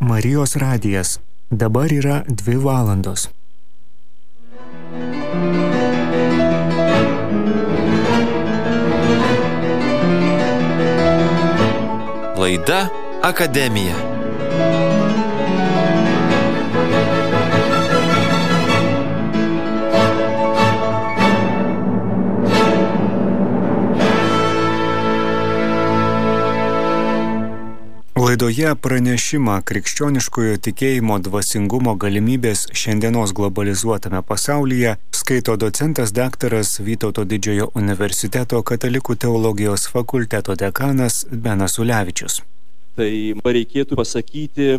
Marijos radijas. Dabar yra 2 valandos. Laida Akademija. Laidoje pranešimą krikščioniškojo tikėjimo dvasingumo galimybės šiandienos globalizuotame pasaulyje skaito docentas daktaras Vytauto Didžiojo universiteto katalikų teologijos fakulteto dekanas Benas Ulevičius. Tai reikėtų pasakyti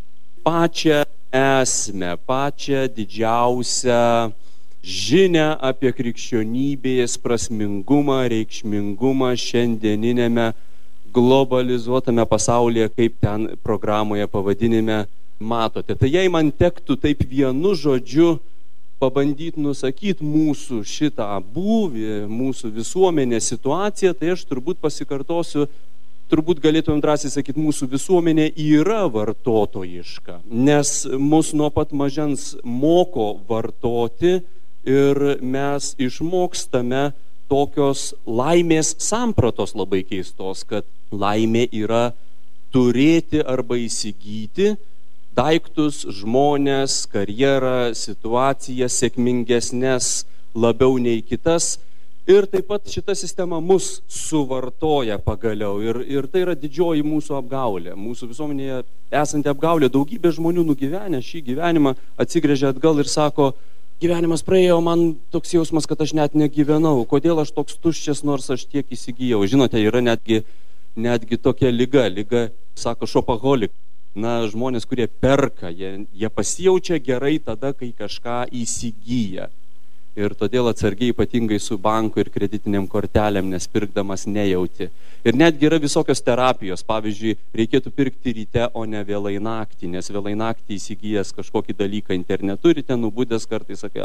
pačią esmę, pačią didžiausią žinią apie krikščionybės prasmingumą, reikšmingumą šiandieninėme globalizuotame pasaulyje, kaip ten programoje pavadinime matote. Tai jei man tektų taip vienu žodžiu pabandyti nusakyti mūsų šitą būvį, mūsų visuomenės situaciją, tai aš turbūt pasikartosiu, turbūt galėtumėm drąsiai sakyti, mūsų visuomenė yra vartotojiška, nes mus nuo pat mažens moko vartoti ir mes išmokstame tokios laimės sampratos labai keistos, kad laimė yra turėti arba įsigyti daiktus, žmones, karjerą, situaciją sėkmingesnės labiau nei kitas. Ir taip pat šita sistema mus suvartoja pagaliau. Ir tai yra didžioji mūsų apgaulė. Mūsų visuomenėje esanti apgaulė. Daugybė žmonių nugyvenę šį gyvenimą atsigręžia atgal ir sako, gyvenimas praėjo, man toks jausmas, kad aš net negyvenau. Kodėl aš toks tuščias, nors aš tiek įsigijau? Žinote, yra netgi tokia liga, sako, šopaholik. Na, žmonės, kurie perka, jie pasijaučia gerai tada, kai kažką įsigyja. Ir todėl atsargiai ypatingai su banku ir kreditiniam kortelėm, nes pirkdamas nejauti. Ir netgi yra visokios terapijos. Pavyzdžiui, reikėtų pirkti ryte, o ne vėlai naktį, nes vėlai naktį įsigijęs kažkokį dalyką internetu, ryte nubudęs kartais sakai,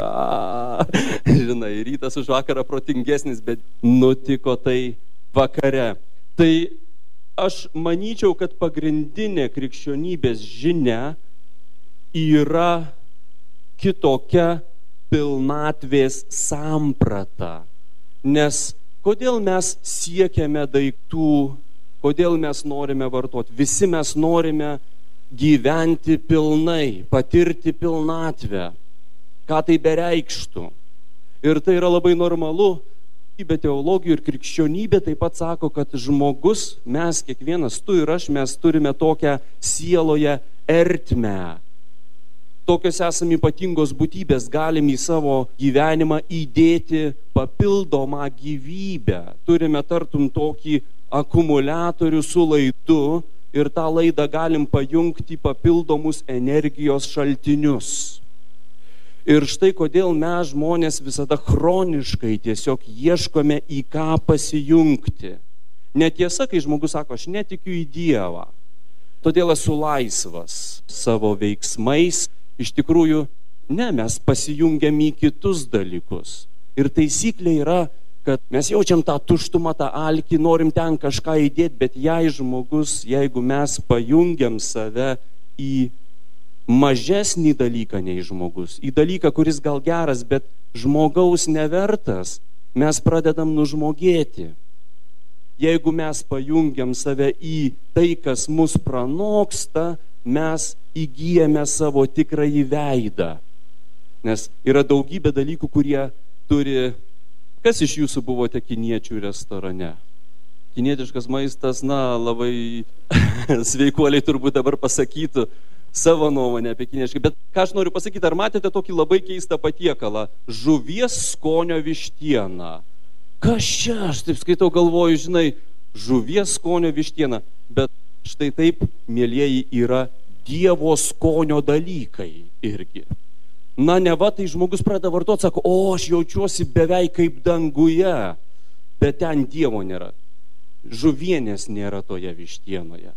žinai, rytas už vakarą protingesnis, bet nutiko tai vakare. Tai aš manyčiau, kad pagrindinė krikščionybės žinia yra kitokia pilnatvės samprata. Nes kodėl mes siekiame daiktų, kodėl mes norime vartoti? Visi mes norime gyventi pilnai, patirti pilnatvę. Ką tai bereikštų? Ir tai yra labai normalu. Bet teologijų ir krikščionybė taip pat sako, kad žmogus, mes kiekvienas, tu ir aš, mes turime tokią sieloje ertmę. Tokios esame ypatingos būtybės, galim į savo gyvenimą įdėti papildomą gyvybę. Turime tartum tokį akumuliatorių su laidu ir tą laidą galim pajungti papildomus energijos šaltinius. Ir štai kodėl mes žmonės visada chroniškai tiesiog ieškome į ką pasijungti. Netiesa, kai žmogus sako, aš netikiu į Dievą, todėl esu laisvas savo veiksmais. Iš tikrųjų, ne, mes pasijungiam į kitus dalykus. Ir taisyklė yra, kad mes jaučiam tą tuštumą, tą alkį, norim ten kažką įdėti, bet jeigu mes pajungiam save į mažesnį dalyką nei žmogus, į dalyką, kuris gal geras, bet žmogaus nevertas, mes pradedam nužmogėti. Jeigu mes pajungiam save į tai, kas mus pranoksta, mes įgyjame savo tikrąjį veidą. Nes yra daugybė dalykų, kurie turi... Kas iš jūsų buvote kiniečių restorane? Kinietiškas maistas, labai sveikuoliai turbūt dabar pasakytų savo nuomonę apie kinietišką. Bet ką aš noriu pasakyti, ar matėte tokį labai keistą patiekalą? Žuvies skonio vištiena. Kas čia? Aš taip skaitau, galvoju, žinai, žuvies skonio vištiena. Bet štai taip, mielieji, yra Dievo skonio dalykai irgi. Neva tai žmogus pradeda vartoti, sako, aš jaučiuosi beveik kaip danguje, bet ten Dievo nėra. Žuvienės nėra toje vištienoje.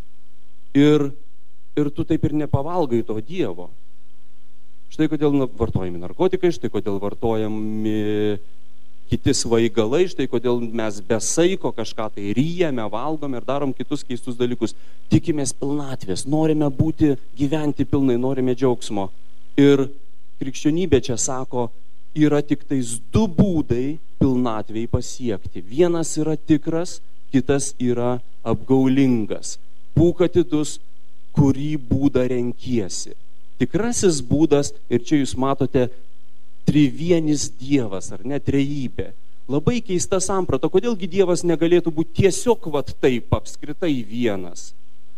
Ir tu taip ir nepavalgai to Dievo. Štai kodėl vartojami narkotikai, štai kodėl vartojami kiti svaigalai, štai kodėl mes be saiko kažką tai ryjame, valgome ir darom kitus keistus dalykus. Tikimės pilnatvės, norime gyventi pilnai, norime džiaugsmo. Ir krikščionybė čia sako, yra tik tais 2 būdai pilnatvei pasiekti. Vienas yra tikras, kitas yra apgaulingas. Būk atidus, kurį būdą renkiesi. Tikrasis būdas, ir čia jūs matote, trivienis Dievas, ar ne, trejybė. Labai keista samprata, kodėlgi Dievas negalėtų būti tiesiog taip apskritai vienas.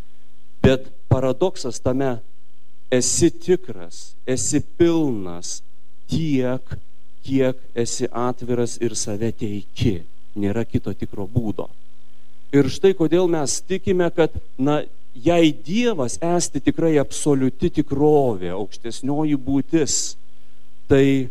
Bet paradoksas tame, esi tikras, esi pilnas tiek, kiek esi atviras ir save teiki. Nėra kito tikro būdo. Ir štai kodėl mes tikime, kad, jei Dievas esti tikrai absoliuti tikrovė, aukštesnioji būtis, tai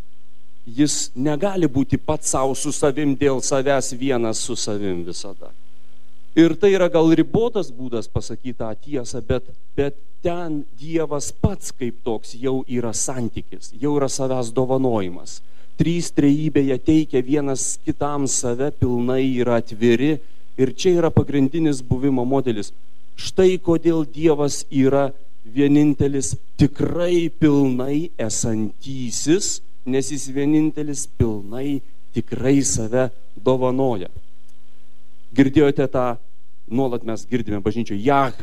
jis negali būti pats savo su savim dėl savęs vienas su savim visada. Ir tai yra gal ribotas būdas pasakyti tą tiesą, bet ten Dievas pats kaip toks jau yra santykis, jau yra savęs dovanojimas. 3 trejybėje teikia vienas kitam save, pilnai yra atviri ir čia yra pagrindinis buvimo modelis. Štai kodėl Dievas yra vienintelis tikrai pilnai esantysis, nes jis vienintelis pilnai tikrai save dovanoja. Girdėjote tą, nuolat mes girdime bažnyčioje,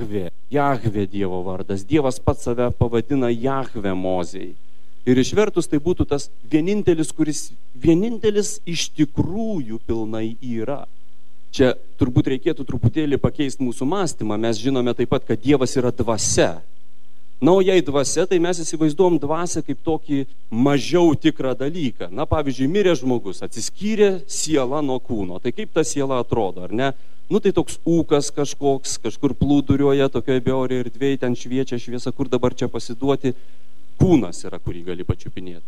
Jahvė Dievo vardas. Dievas pats save pavadina Jahvė Mozei. Ir išvertus tai būtų tas vienintelis, kuris vienintelis iš tikrųjų pilnai yra. Čia turbūt reikėtų truputėlį pakeisti mūsų mąstymą. Mes žinome taip pat, kad Dievas yra dvasia. O jei dvasia, tai mes įsivaizduom dvasią kaip tokį mažiau tikrą dalyką. Pavyzdžiui, mirė žmogus, atsiskyrė siela nuo kūno. Tai kaip ta siela atrodo, ar ne? Tai toks ūkas kažkoks, kažkur plūduriuoja, tokioje beorėje erdvėje, ten šviečia šviesa, kur dabar čia pasiduoti. Kūnas yra, kurį gali pačiupinėti.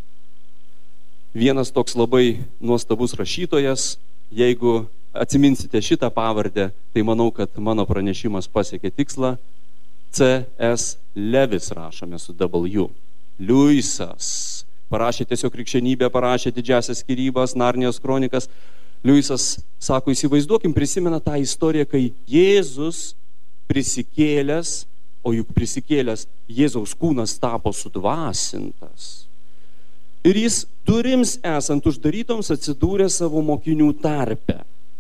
Vienas toks labai nuostabus rašytojas, jeigu atsiminsite šitą pavardę, tai manau, kad mano pranešimas pasiekė tikslą. C.S. Levis rašome su W. Liujisas parašė tiesiog krikščionybę, parašė Didžiąsias skyrybas, Narnijos kronikas. Liujisas sako, įsivaizduokim, prisimena tą istoriją, kai Jėzus prisikėlęs, o juk prisikėlęs Jėzaus kūnas tapo sudvasintas. Ir jis durims esant uždarytoms atsidūrė savo mokinių tarpe.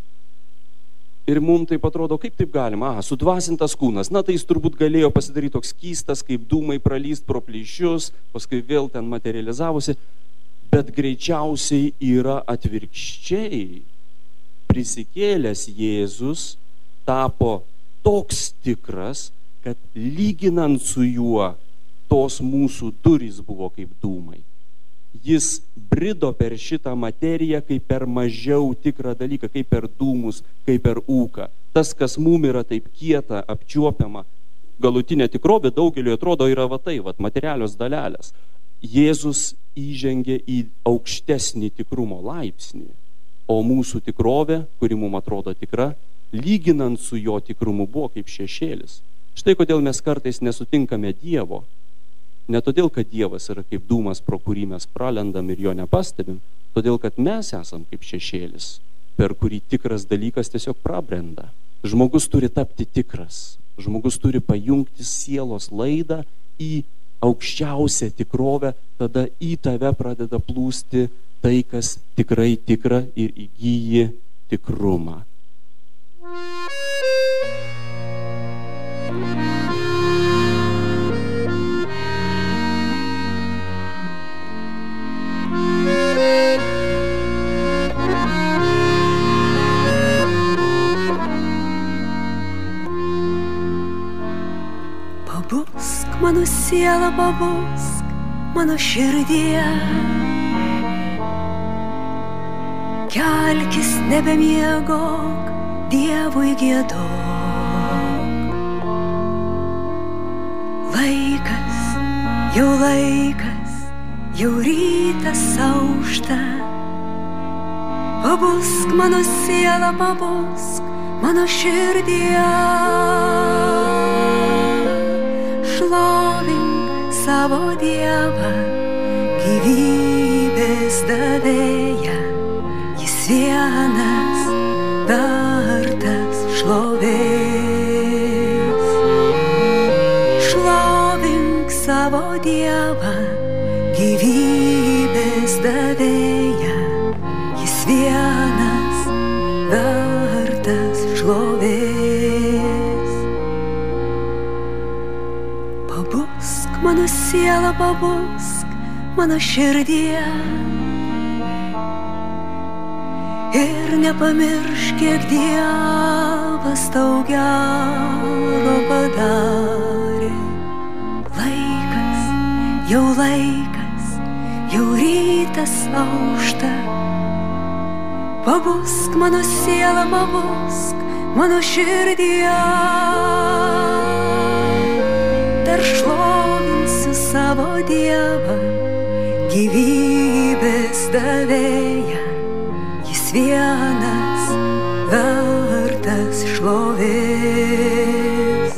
Ir mums taip atrodo, kaip taip galima? Sudvasintas kūnas. Tai jis turbūt galėjo pasidaryti toks keistas, kaip dūmai pralyst pro plyšius, paskui vėl ten materializavosi, bet greičiausiai yra atvirkščiai. Prisikėlęs Jėzus tapo toks tikras, kad lyginant su juo, tos mūsų durys buvo kaip dūmai. Jis brido per šitą materiją kaip per mažiau tikrą dalyką, kaip per dūmus, kaip per ūką. Tas, kas mum yra taip kieta, apčiuopiama, galutinė tikrovė daugeliu atrodo yra materialios dalelės. Jėzus įžengė į aukštesnį tikrumo laipsnį, o mūsų tikrovė, kuri mum atrodo tikra, lyginant su jo tikrumu buvo kaip šešėlis. Štai kodėl mes kartais nesutinkame Dievo. Ne todėl, kad Dievas yra kaip dūmas, pro kurį mes pralendam ir jo nepastebim, todėl, kad mes esam kaip šešėlis, per kurį tikras dalykas tiesiog prabrenda. Žmogus turi tapti tikras. Žmogus turi pajungti sielos laidą į aukščiausią tikrovę, tada į tave pradeda plūsti tai, kas tikrai tikra ir įgyji tikrumą. Pabusk, mano siela, pabusk, mano širdie. Kelkis, nebemiegok, Dievui giedok. Laikas, jau rytas aušta. Pabusk, mano siela, pabusk, mano širdie. Šlovink savo Dievą, gyvybės davėją, jis jis vienas vertas šlovės. Šlovink savo Dievą, gyvybės davėją, jis vienas vertas šlovės. Pabusk, mano siela, pabusk, mano širdie, ir nepamiršk, kiek Dievas tau gero padarė. Laikas, jau rytas aušta. Pabusk, mano siela, pabusk, mano širdie. Dar šlovinsiu savo Dievą, gyvybės davėją, jis vienas vertas šlovės.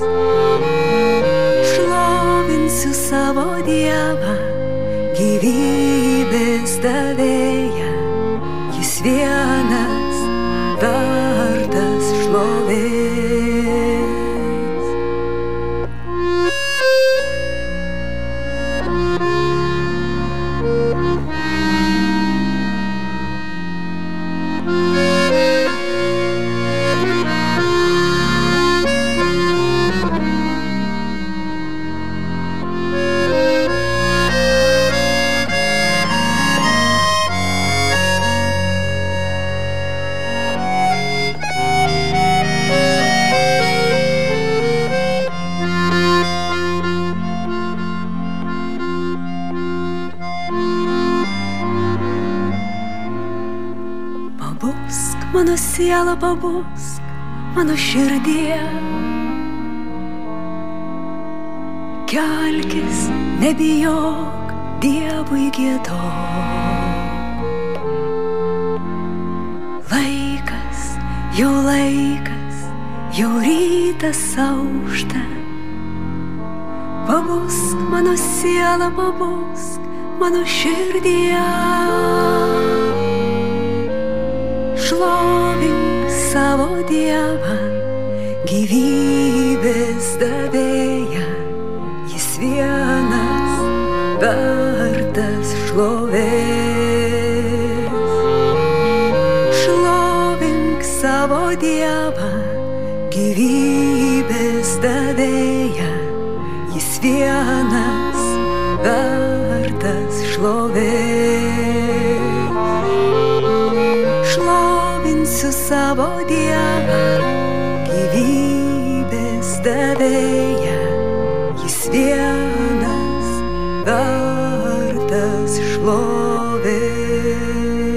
Šlovinsiu savo Dievą, gyvybės davėją, jis vienas vertas šlovės. Mano siela, pabusk, mano širdie. Kelkis, nebijok, Dievui giedok. Laikas, jau rytas aušta. Pabusk, mano siela, pabusk, mano širdie. Šlovink savo Dievą, gyvybės davėją, jis vienas vertas šlovės. Šlovink savo Dievą, gyvybės davėją, jis vienas vertas šlovės. Šlovinsiu savo Dievą, gyvybės davėją, jis vienas vertas šlovės.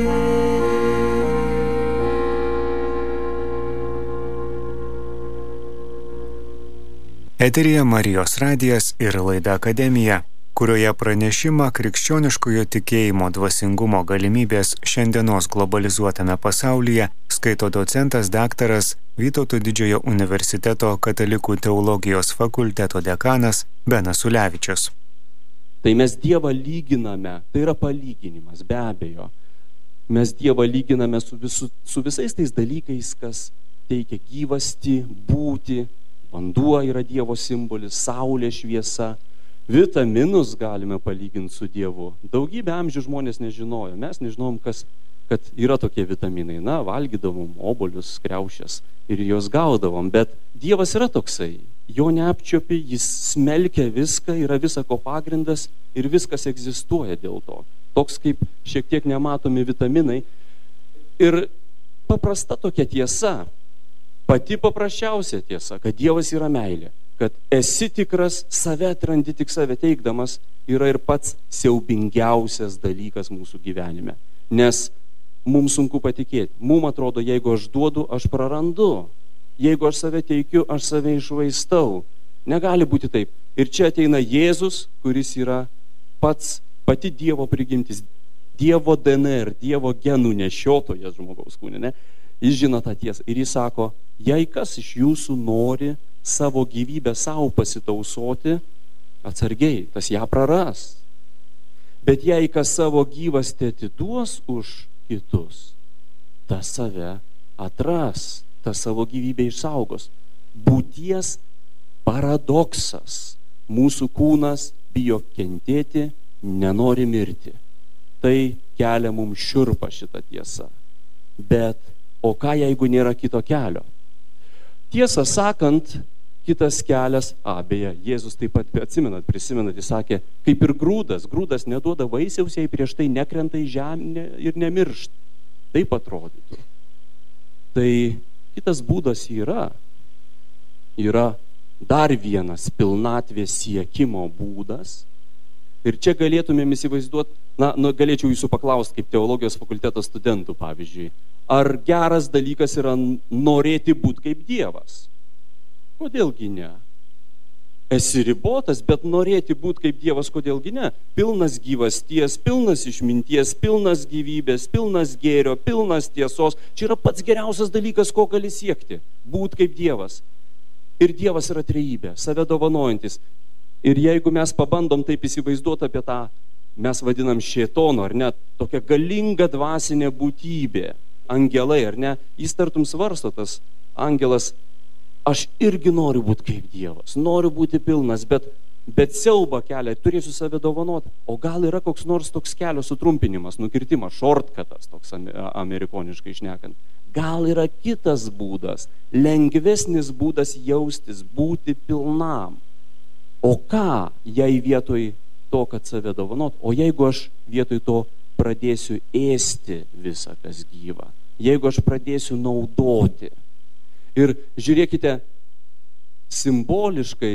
Eteryje Marijos radijas ir laida Akademija, kurioje pranešimą krikščioniškojo tikėjimo dvasingumo galimybės šiandienos globalizuotame pasaulyje skaito docentas daktaras Vytauto Didžiojo universiteto katalikų teologijos fakulteto dekanas Benas Ulevičius. Tai mes Dievą lyginame, tai yra palyginimas, be abejo. Mes Dievą lyginame su visais tais dalykais, kas teikia gyvastį, būtį. Vanduo yra Dievo simbolis, saulė, šviesa. Vitaminus galime palyginti su Dievu. Daugybę amžių žmonės nežinojo. Mes nežinom, kad yra tokie vitaminai. Na, valgydavom obuolius, kriaušės ir juos gaudavom. Bet Dievas yra toksai. Jo neapčiopi, jis smelkia viską, yra visako pagrindas ir viskas egzistuoja dėl to. Toks kaip šiek tiek nematomi vitaminai. Ir paprasta tokia tiesa, pati paprasčiausia tiesa, kad Dievas yra meilė. Kad esi tikras, save atrandi tik save teikdamas, yra ir pats siaubingiausias dalykas mūsų gyvenime. Nes mums sunku patikėti. Mums atrodo, jeigu aš duodu, aš prarandu. Jeigu aš save teikiu, aš save išvaistau. Negali būti taip. Ir čia ateina Jėzus, kuris yra pati Dievo prigimtis, Dievo DNR, Dievo genų nešiotojas žmogaus kūne. Ne? Jis žino tą tiesą. Ir jis sako, jei kas iš jūsų nori savo gyvybę savo pasitausoti, atsargiai, tas ją praras. Bet jei kas savo gyvastį atiduos už kitus, tas save atras, tas savo gyvybę išsaugos. Būties paradoksas. Mūsų kūnas bijo kentėti, nenori mirti. Tai kelia mums šiurpą šitą tiesą. Bet o ką jeigu nėra kito kelio? Tiesą sakant, kitas kelias, beje, Jėzus taip pat prisimenat, jis sakė, kaip ir grūdas neduoda vaisiaus, jei prieš tai nekrenta į žemę ir nemiršta. Taip atrodytų. Tai kitas būdas yra dar vienas pilnatvės siekimo būdas. Ir čia galėtumėm įsivaizduoti, galėčiau jūsų paklausti, kaip teologijos fakulteto studentų, pavyzdžiui, ar geras dalykas yra norėti būti kaip Dievas? Kodėlgi ne? Esi ribotas, bet norėti būti kaip Dievas, kodėlgi ne? Pilnas gyvasties, pilnas išminties, pilnas gyvybės, pilnas gėrio, pilnas tiesos. Čia yra pats geriausias dalykas, ko gali siekti. Būti kaip Dievas. Ir Dievas yra trejybė, save dovanojantis. Ir jeigu mes pabandom taip įsivaizduoti apie tą, mes vadinam šėtono, ar ne, tokia galinga dvasinė būtybė, angelai, ar ne, jis tartum svarsto, tas angelas, aš irgi noriu būti kaip Dievas, noriu būti pilnas, bet siaubą kelią, turėsiu save dovanoti. O gal yra koks nors toks kelio sutrumpinimas, nukirtimas, shortcutas, toks amerikoniškai šnekant. Gal yra kitas būdas, lengvesnis būdas jaustis, būti pilnam. O ką, jei vietoj to, kad save dovanot, o jeigu aš vietoj to pradėsiu ėsti visą, kas gyva, jeigu aš pradėsiu naudoti. Ir žiūrėkite, simboliškai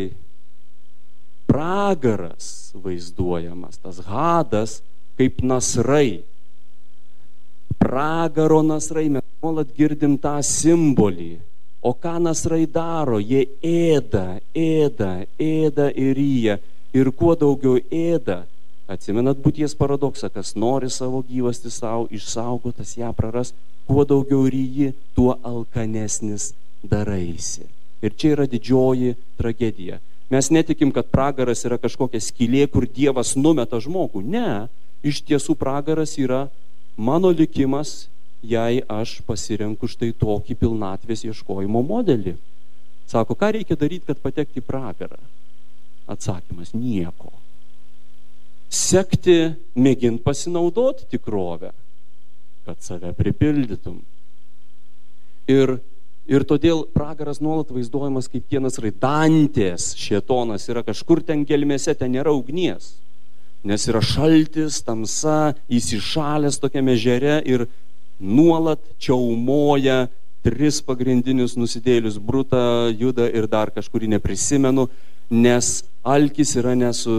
pragaras vaizduojamas, tas hadas kaip nasrai. Pragaro nasrai, mes nuolat girdim tą simbolį. O ką nasrai daro? Jie ėda ir ryja. Ir kuo daugiau ėda, atsimenat būties paradoksą, kas nori savo gyvastį savo išsaugotas, ją praras, kuo daugiau ryji, tuo alkanesnis daraisi. Ir čia yra didžioji tragedija. Mes netikim, kad pragaras yra kažkokia skylė, kur Dievas numeta žmogų. Ne, iš tiesų pragaras yra mano likimas, jei aš pasirenku štai tokį pilnatvės ieškojimo modelį. Sako, ką reikia daryti, kad patekti į pragarą? Atsakymas, nieko. Sekti, mėgint pasinaudoti tikrovę, kad save pripildytum. Ir todėl pragaras nuolat vaizduojamas kaip tie nasrai. Dantės šėtonas yra kažkur ten gelmėse, ten nėra ugnies. Nes yra šaltis, tamsa, įsišalęs tokiame ežere ir nuolat čiaumoja 3 pagrindinius nusidėlius, Brutą, Judą ir dar kažkurį neprisimenu, nes alkis yra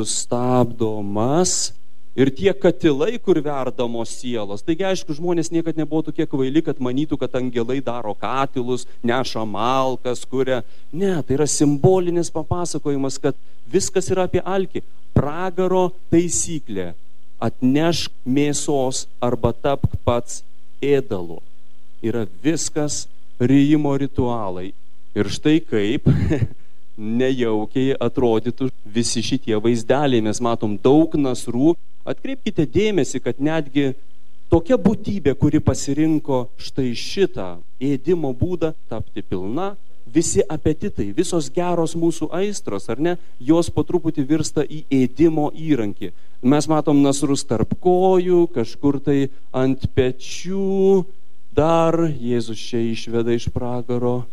nesustabdomas ir tie katilai, kur verdamos sielos. Taigi, aišku, žmonės niekad nebuvo tokie kvaili, kad manytų, kad angelai daro katilus, neša malkas, kuria. Ne, tai yra simbolinis papasakojimas, kad viskas yra apie alkį. Pragaro taisyklė. Atnešk mėsos arba tapk pats ėdalu. Yra viskas ryjimo ritualai. Ir štai kaip nejaukiai atrodytų visi šitie vaizdeliai. Mes matom daug nasrų. Atkreipkite dėmesį, kad netgi tokia būtybė, kuri pasirinko štai šitą ėdimo būdą, tapti pilna, visi apetitai, visos geros mūsų aistros, ar ne, jos po truputį virsta į ėdimo įrankį. Mes matom nasrus tarp kojų, kažkur tai ant pečių, dar Jėzus čia išveda iš pragaro.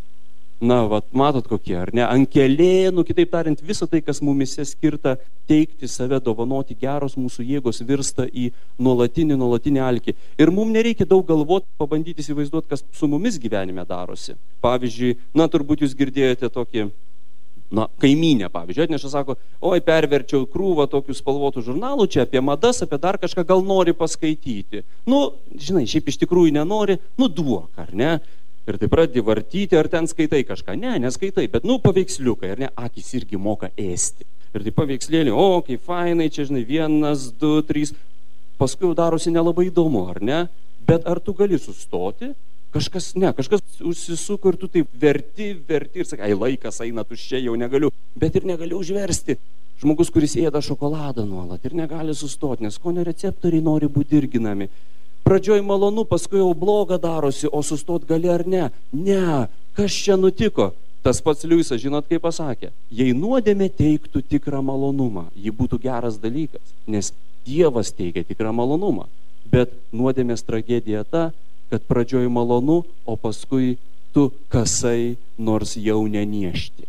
Na, matot kokie, ar ne? Ankelėnų, kitaip tariant, visą tai, kas mumise skirta teikti save, dovanoti, geros mūsų jėgos virsta į nuolatinį alkį. Ir mums nereikia daug galvoti, pabandyti įsivaizduoti, kas su mumis gyvenime darosi. Pavyzdžiui, turbūt jūs girdėjote tokį, kaimynę, pavyzdžiui, atneša, sako, oi, perverčiau krūvą tokių spalvotų žurnalų, čia apie madas, apie dar kažką, gal nori paskaityti. Žinai, šiaip iš tikrųjų nenori, duok, ar ne? Ir tai pradedi vartyti, ar ten skaitai kažką. Ne, neskaitai, bet paveiksliukai, ar ne, akys irgi moka ėsti. Ir tai paveikslėlį, kaip fainai, čia, žinai, 1, 2, 3, paskui darosi nelabai įdomu, ar ne? Bet ar tu gali sustoti? Kažkas užsisuko ir tu taip verti ir sakai, laikas eina, tuščiai jau negaliu, bet ir negaliu užversti. Žmogus, kuris ėda šokoladą nuolat ir negali sustoti, nes skonio receptoriai nori būti dirginami. Pradžioj malonu, paskui jau bloga darosi, o sustot gali ar ne? Ne, kas čia nutiko? Tas pats Liujisas, žinot, kaip pasakė, jei nuodėmė teiktų tikrą malonumą, ji būtų geras dalykas, nes Dievas teikia tikrą malonumą. Bet nuodėmės tragedija ta, kad pradžioj malonu, o paskui tu kasai, nors jau neniešti.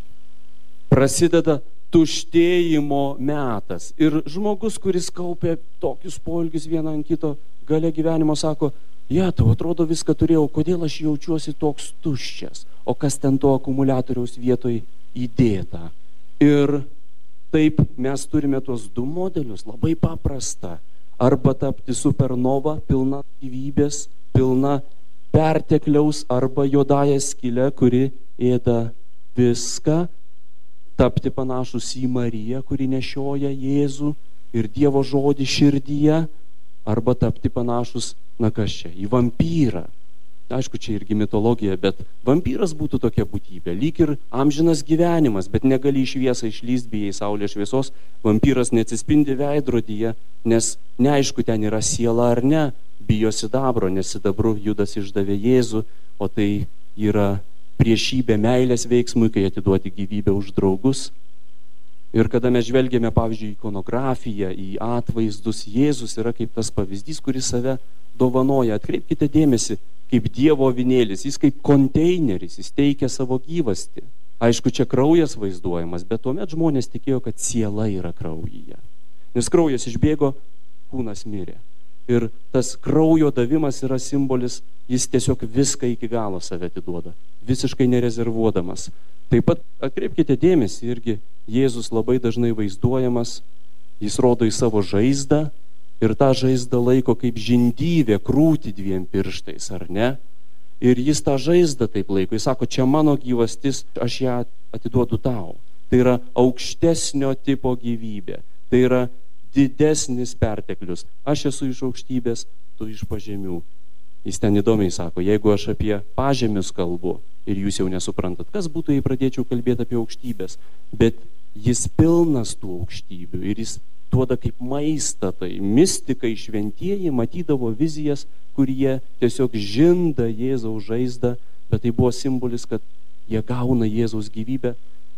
Prasideda tuštėjimo metas. Ir žmogus, kuris kaupė tokius poelgius vieną ant kito, gale gyvenimo sako, tau atrodo viską turėjau, kodėl aš jaučiuosi toks tuščias, o kas ten to akumuliatoriaus vietoj įdėta. Ir taip mes turime tuos du modelius, labai paprasta. Arba tapti supernova, pilna gyvybės, pilna pertekliaus, arba juodąją skylę, kuri ėda viską, tapti panašus į Mariją, kuri nešioja Jėzų ir Dievo žodį širdyje, arba tapti panašus, į vampyrą. Aišku, čia irgi mitologija, bet vampyras būtų tokia būtybė, lyg ir amžinas gyvenimas, bet negali į šviesą išlyst, bijai saulės šviesos, vampyras neatsispindi veidrodyje, nes neaišku, ten yra siela ar ne, bijo sidabro, nes sidabru Judas išdavė Jėzų, o tai yra priešybė meilės veiksmui, kai atiduoti gyvybę už draugus. Ir kada mes žvelgiame, pavyzdžiui, ikonografiją, į atvaizdus, Jėzus yra kaip tas pavyzdys, kuris save dovanoja. Atkreipkite dėmesį, kaip Dievo avinėlis, jis kaip konteineris, jis teikia savo gyvastį. Aišku, čia kraujas vaizduojamas, bet tuomet žmonės tikėjo, kad siela yra kraujyje. Nes kraujas išbėgo, kūnas mirė. Ir tas kraujo davimas yra simbolis, jis tiesiog viską iki galo save atiduoda, visiškai nerezervuodamas. Taip pat atkreipkite dėmesį, irgi Jėzus labai dažnai vaizduojamas, jis rodo į savo žaizdą ir tą žaizdą laiko kaip žindyvė krūti dviem pirštais, ar ne? Ir jis tą žaizdą taip laiko, jis sako, čia mano gyvastis, aš ją atiduodu tau. Tai yra aukštesnio tipo gyvybė, tai yra didesnis perteklius. Aš esu iš aukštybės, tu iš pažemių. Jis ten įdomiai sako, jeigu aš apie pažemius kalbu ir jūs jau nesuprantat, kas būtų, jei pradėčiau kalbėti apie aukštybės, bet jis pilnas tų aukštybių ir jis duoda kaip maistą, tai mistikai šventieji matydavo vizijas, kur jie tiesiog žinda Jėzaus žaizdą, bet tai buvo simbolis, kad jie gauna Jėzaus gyvybę.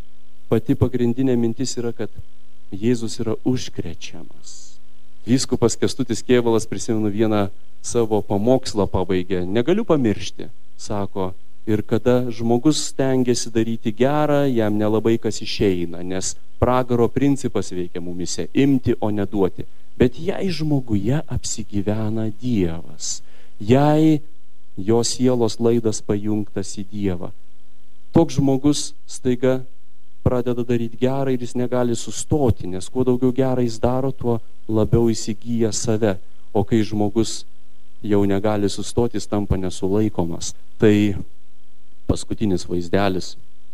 Pati pagrindinė mintis yra, kad Jėzus yra užkrečiamas. Vyskupas Kęstutis Kėvalas, prisimenu, vieną savo pamokslą pabaigė, negaliu pamiršti, sako, ir kada žmogus stengiasi daryti gerą, jam nelabai kas išeina, nes pragaro principas veikia mumise, imti, o neduoti. Bet jei žmoguje apsigyvena Dievas, jei jo sielos laidas pajungtas į Dievą, toks žmogus staiga pradeda daryti gerą ir jis negali sustoti, nes kuo daugiau gerą jis daro, tuo labiau įsigyja save. O kai žmogus jau negali sustoti, jis tampa nesulaikomas. Tai paskutinis vaizdelis.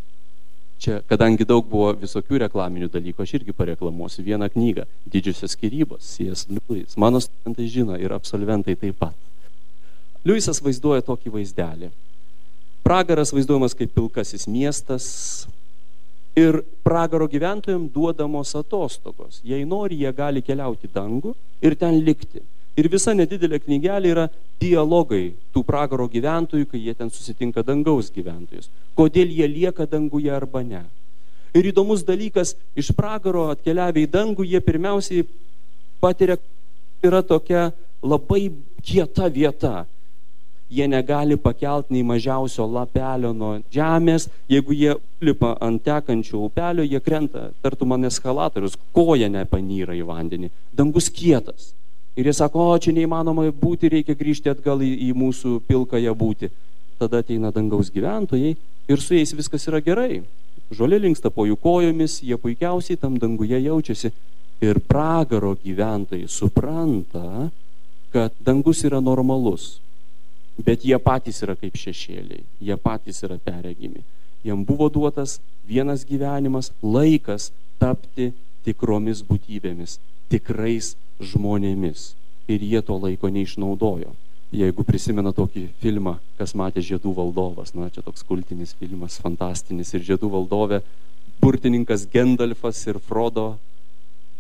Čia, kadangi daug buvo visokių reklaminių dalykų, aš irgi pareklamuosiu vieną knygą, Didžiosios skyrybos, C.S. Lewis. Mano studentai žino ir absolventai taip pat. Liujisas vaizduoja tokį vaizdelį. Pragaras vaizduojamas kaip pilkasis miestas ir pragaro gyventojams duodamos atostogos. Jei nori, jie gali keliauti į dangų ir ten likti. Ir visa nedidelė knygelė yra dialogai tų pragaro gyventojų, kai jie ten susitinka dangaus gyventojus. Kodėl jie lieka danguje arba ne. Ir įdomus dalykas, iš pragaro atkeliavę į dangų, jie pirmiausiai patiria, yra tokia labai kieta vieta. Jie negali pakelti nei mažiausio lapelio nuo žemės. Jeigu jie lipa ant tekančio upelio, jie krenta, tartum ant eskalatorius, koja nepanyra į vandenį. Dangus kietas. Ir jie sako, o čia neįmanoma būti, reikia grįžti atgal į mūsų pilkąją būtį. Tada ateina dangaus gyventojai ir su jais viskas yra gerai. Žolė linksta po jų kojomis, jie puikiausiai tam danguje jaučiasi. Ir pragaro gyventojai supranta, kad dangus yra normalus. Bet jie patys yra kaip šešėliai, jie patys yra perregimi. Jiem buvo duotas vienas gyvenimas, laikas tapti tikromis būtybėmis, tikrais žmonėmis. Ir jie to laiko neišnaudojo. Jeigu prisimena tokį filmą, kas matė Žiedų valdovas, čia toks kultinis filmas, fantastinis, ir Žiedų valdove burtininkas Gendalfas ir Frodo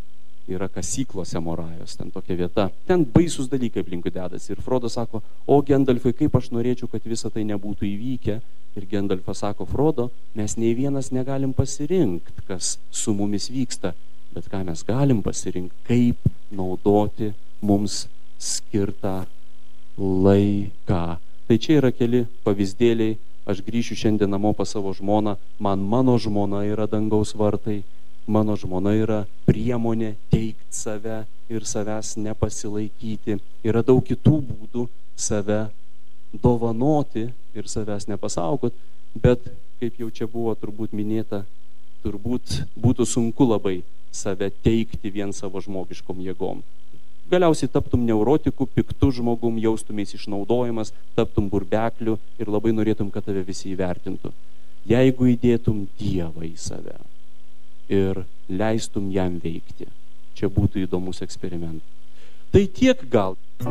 yra kasyklose Morajos, ten tokia vieta. Ten baisus dalykai aplinkui dedasi. Ir Frodo sako, o Gendalfai, kaip aš norėčiau, kad visa tai nebūtų įvykę. Ir Gendalfas sako, Frodo, mes nei vienas negalim pasirinkti, kas su mumis vyksta, bet ką mes galim pasirinkti, kaip naudoti mums skirtą laiką. Tai čia yra keli pavyzdėliai. Aš grįšiu šiandien namo pas savo žmoną, mano žmona yra dangaus vartai, mano žmona yra priemonė teikti save ir savęs nepasilaikyti. Yra daug kitų būdų save dovanoti ir savęs nepasaugot, bet, kaip jau čia buvo turbūt minėta, turbūt būtų sunku labai save teikti vien savo žmogiškom jėgom. Galiausiai taptum neurotiku, piktu žmogum, jaustumės išnaudojimas, taptum burbekliu ir labai norėtum, kad tave visi įvertintų. Jeigu įdėtum Dievą į save ir leistum jam veikti, čia būtų įdomus eksperimentas. Tai tiek gal.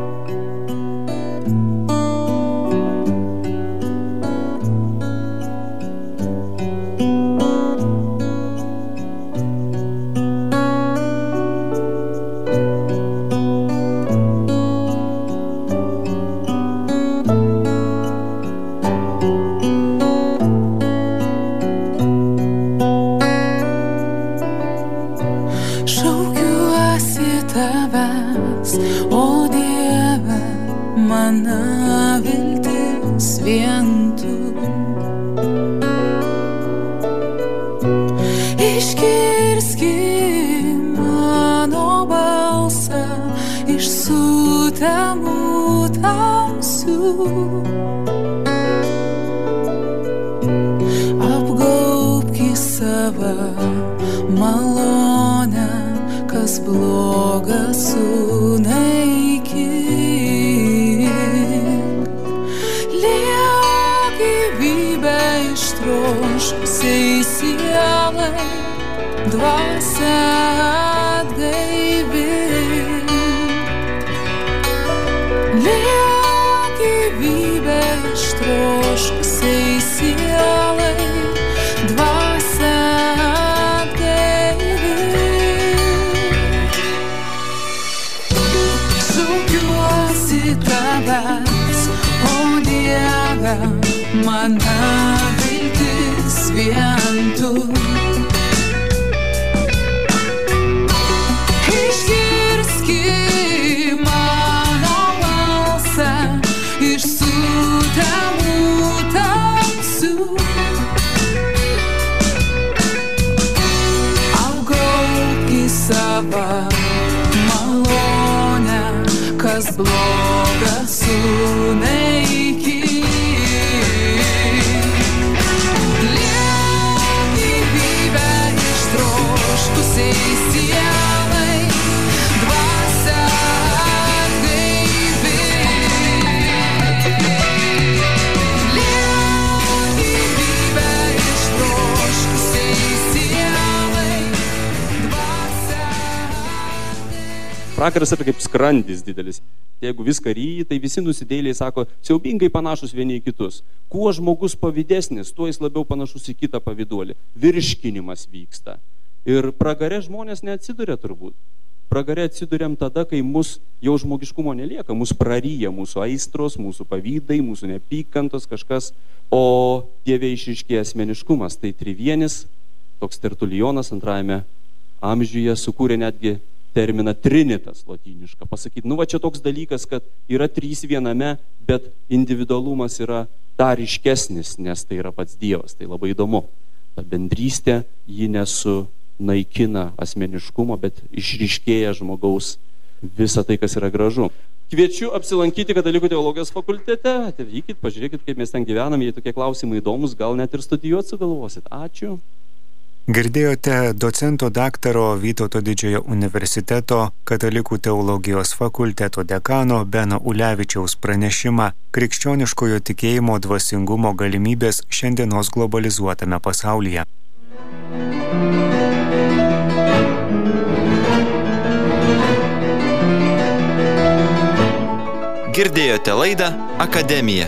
Mana viltis vien tu. Išgirski mano balsą iš sutemų tamsių. Apgaubk į save malonę, kas bloga sunaikink. Ištroškusiai sielai dvasia atgaivink. Liek gyvybę ištroškusiai sielai dvasia atgaivink. Šaukiuosi tavęs, o Dieve, mana viltis vien tu. Išgirski mano balsą iš sutemų tamsių. Apgaubk į save malonę, kas bloga sunaikink. Pragaras yra kaip skrandis didelis. Jeigu viską ryji, tai visi nusidėjėliai sako, siaubingai panašus vieni į kitus. Kuo žmogus pavydesnis, tuo jis labiau panašus į kitą pavyduolį. Virškinimas vyksta. Ir pragare žmonės neatsiduria turbūt. Pragare atsiduriam tada, kai mus jau žmogiškumo nelieka. Mus praryja mūsų aistros, mūsų pavydai, mūsų neapykantos kažkas. O Dieve išryškėja asmeniškumas. Tai trivienis, toks Tertulijonas antrajame amžiuje sukūrė netgi terminą trinitas lotynišką. Pasakyti, va čia toks dalykas, kad yra trys viename, bet individualumas yra dar ryškesnis, nes tai yra pats Dievas. Tai labai įdomu. Ta bendrystė ji nesunaikina asmeniškumo, bet išryškėja žmogaus visą tai, kas yra gražu. Kviečiu apsilankyti Katalikų teologijos fakultete. Atvykit, pažiūrėkit, kaip mes ten gyvenam. Jei tokie klausimai įdomus, gal net ir studijuoti sugalvosit. Ačiū. Girdėjote docento daktaro Vytauto Didžiojo universiteto Katalikų teologijos fakulteto dekano Beno Ulevičiaus pranešimą krikščioniškojo tikėjimo dvasingumo galimybės šiandienos globalizuotame pasaulyje. Girdėjote laidą Akademija.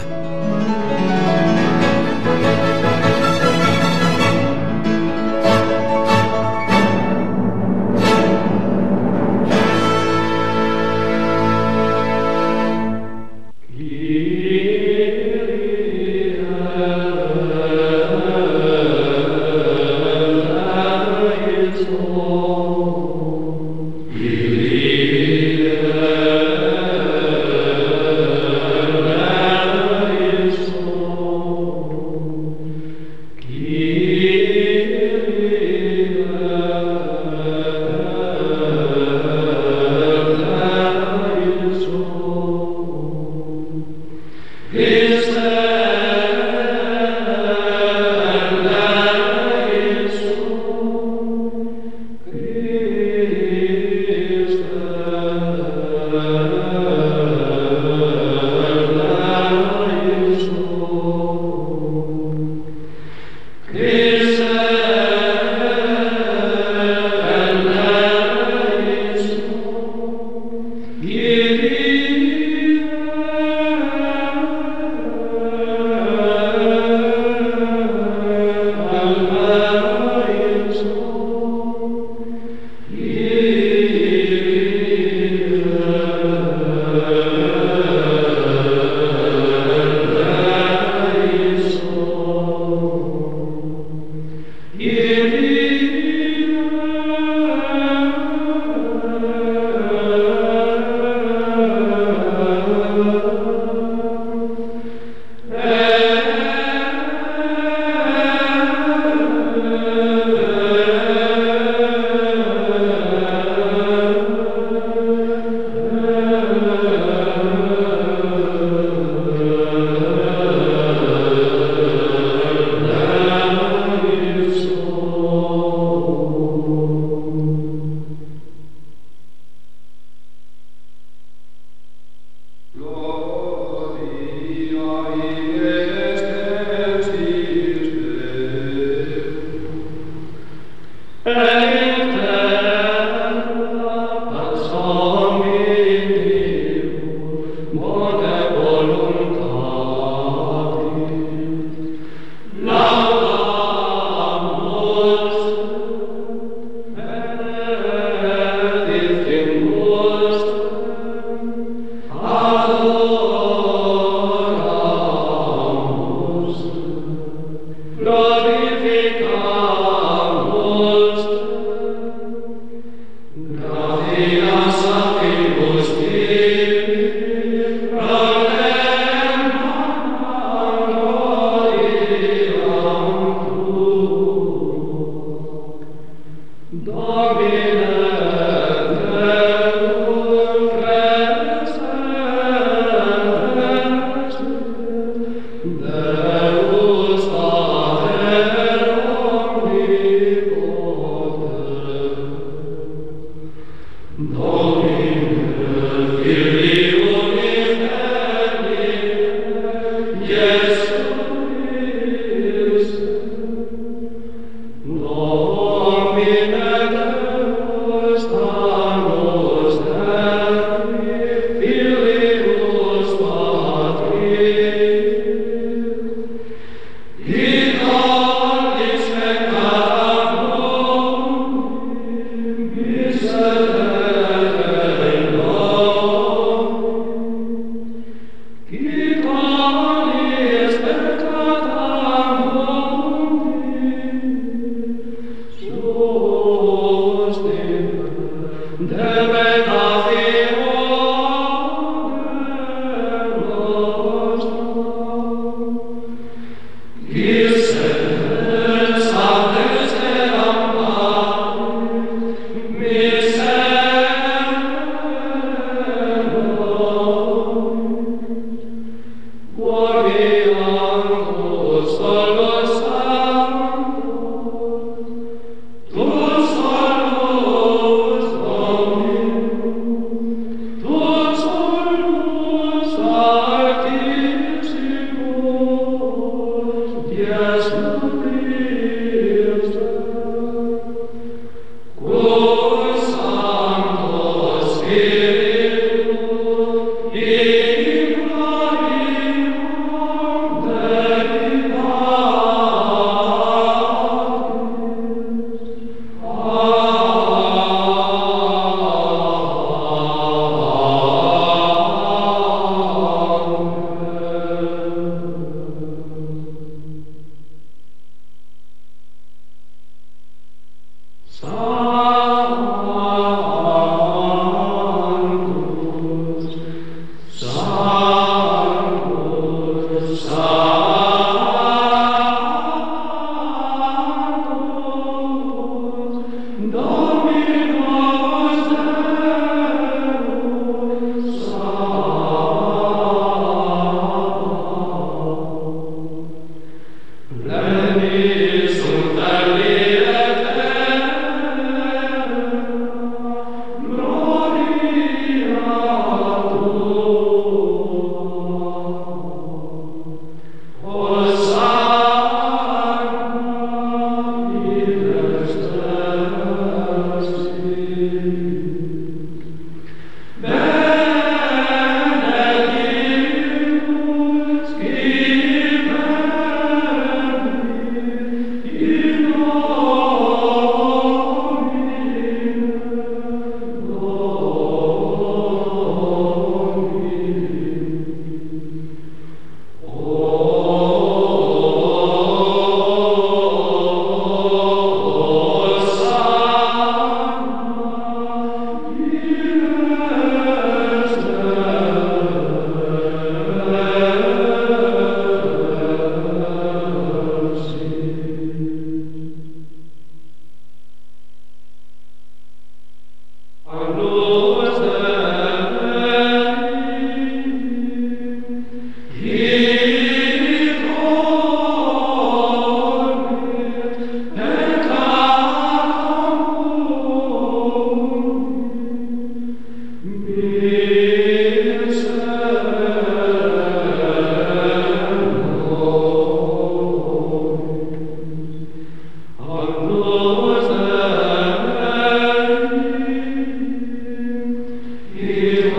Here